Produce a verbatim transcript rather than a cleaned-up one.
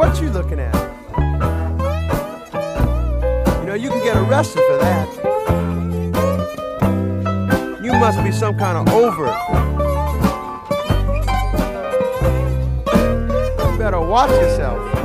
What you looking at? You know, you can get arrested for that. You must be some kind of overt. You better watch yourself.